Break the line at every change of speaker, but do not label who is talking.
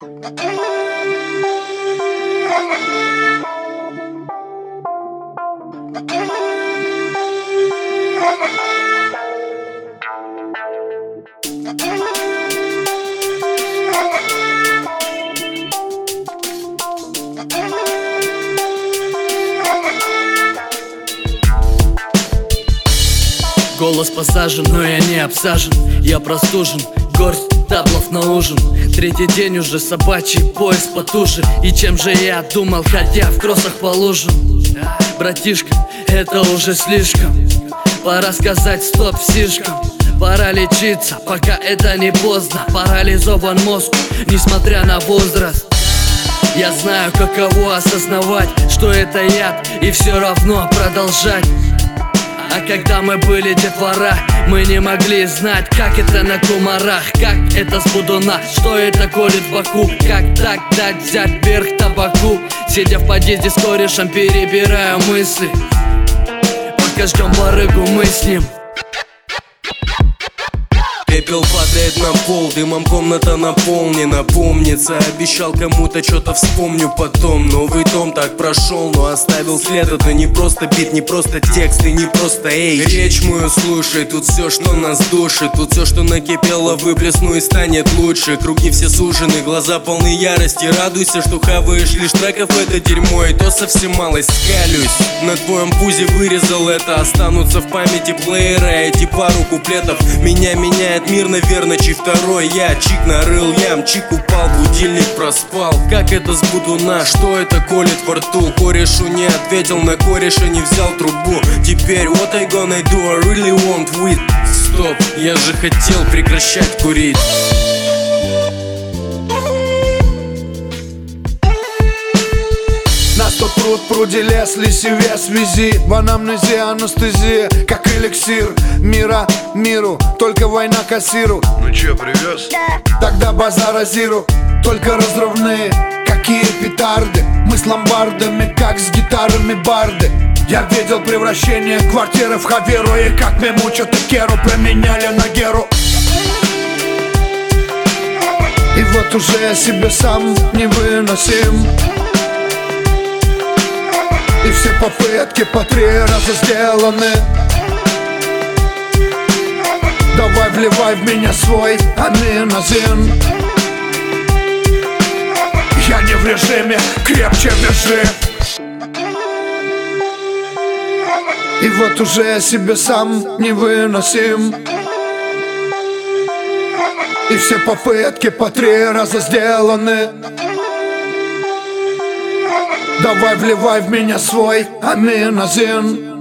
Голос посажен, но я не обсажен. Я простужен, горсть таблов на ужин. Третий день уже собачий пояс потуже. И чем же я думал, ходя в кроссах по лужам? Братишка, это уже слишком. Пора сказать стоп сишкам. Пора лечиться, пока это не поздно. Парализован мозг, несмотря на возраст. Я знаю, каково осознавать, что это яд, и все равно продолжать. А когда мы были детвора, мы не могли знать, как это на кумарах, как это с будуна, что это колет в боку, как так дать взять вверх табаку. Сидя в подъезде с корешем, перебираю мысли, пока ждем барыгу мы с ним.
Пепел падает на пол, дымом комната наполнена. Помнится, обещал кому-то, что-то вспомню потом. Новый том так прошел, но оставил след. Это не просто бит, не просто текст и не просто эй. Речь мою слушай, тут все, что нас душит. Тут все, что накипело, выплесну и станет лучше. Круги все сужены, глаза полны ярости. Радуйся, что хаваешь лишь треков это дерьмо. И то совсем малость скалюсь. На твоем пузе вырезал это. Останутся в памяти плеера эти пару куплетов. Меня меняет мир, наверное, чей второй я. Чик нарыл ям, чик упал, будильник проспал. Как это с будуна, что это колет во рту? Корешу не ответил, на кореша не взял трубу. Теперь what I gonna do, I really want weed. Стоп, я же хотел прекращать курить.
Нас тут пруд, пруди, лес, лесеве, связи. В анамнезе анестезия, как эликсир мира миру, только война кассиру.
Ну чё, привез?
Тогда базара зиру, только разрывные, какие петарды. Мы с ломбардами, как с гитарами барды. Я видел превращение квартиры в хаверу. И как мемучо Текеру променяли на Геру. И вот уже я себе сам невыносим. И все попытки по 3 раза сделаны. Давай вливай в меня свой аминозин. Я не в режиме, крепче вяжи. И вот уже я себе сам невыносим. И все попытки по 3 раза сделаны. Давай вливай в меня свой аминозин.